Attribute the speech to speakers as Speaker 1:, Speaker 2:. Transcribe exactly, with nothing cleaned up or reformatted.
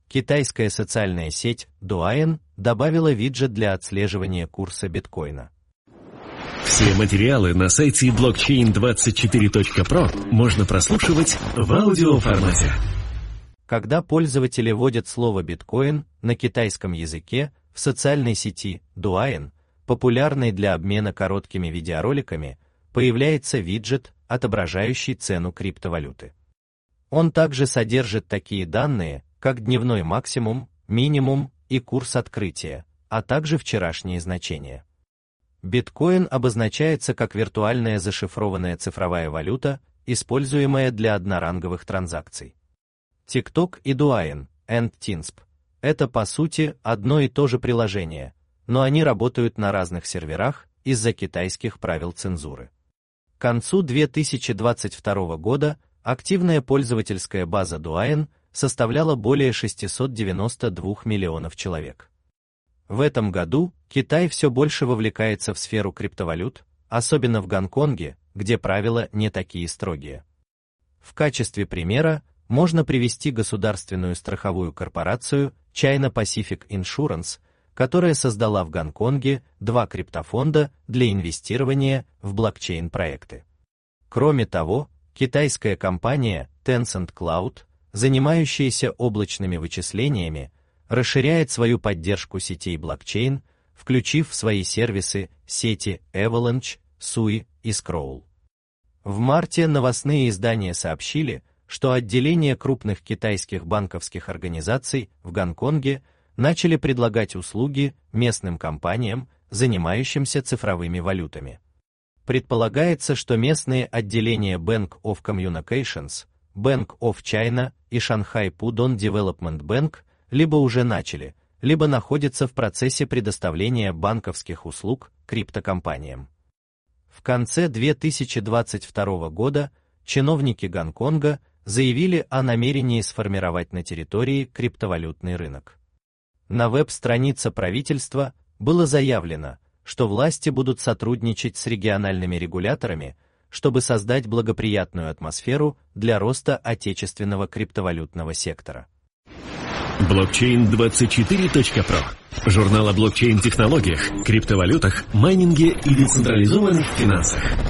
Speaker 1: китайская социальная сеть Douyin добавила виджет для отслеживания курса биткоина.
Speaker 2: Все материалы на сайте блокчейн двадцать четыре точка про можно прослушивать в аудиоформате.
Speaker 1: Когда пользователи вводят слово биткоин на китайском языке в социальной сети Douyin, популярной для обмена короткими видеороликами, появляется виджет, отображающий цену криптовалюты. Он также содержит такие данные, как дневной максимум, минимум и курс открытия, а также вчерашние значения. Биткоин обозначается как виртуальная зашифрованная цифровая валюта, используемая для одноранговых транзакций. TikTok и Douyin, and Tinsp – это по сути одно и то же приложение, но они работают на разных серверах из-за китайских правил цензуры. К концу две тысячи двадцать второго года активная пользовательская база Douyin составляла более шестисот девяноста двух миллионов человек. В этом году Китай все больше вовлекается в сферу криптовалют, особенно в Гонконге, где правила не такие строгие. В качестве примера можно привести государственную страховую корпорацию China Pacific Insurance, которая создала в Гонконге два криптофонда для инвестирования в блокчейн-проекты. Кроме того, китайская компания Tencent Cloud, занимающаяся облачными вычислениями, расширяет свою поддержку сетей блокчейн, включив в свои сервисы сети Avalanche, Sui и Scroll. В марте новостные издания сообщили, что отделения крупных китайских банковских организаций в Гонконге начали предлагать услуги местным компаниям, занимающимся цифровыми валютами. Предполагается, что местные отделения Bank of Communications, Bank of China и Shanghai Pudong Development Bank либо уже начали, либо находятся в процессе предоставления банковских услуг криптокомпаниям. В конце две тысячи двадцать второго года чиновники Гонконга заявили о намерении сформировать на территории криптовалютный рынок. На веб-странице правительства было заявлено, что власти будут сотрудничать с региональными регуляторами, чтобы создать благоприятную атмосферу для роста отечественного криптовалютного сектора.
Speaker 2: блокчейн двадцать четыре точка про. Журнал о блокчейн-технологиях, криптовалютах, майнинге и децентрализованных финансах.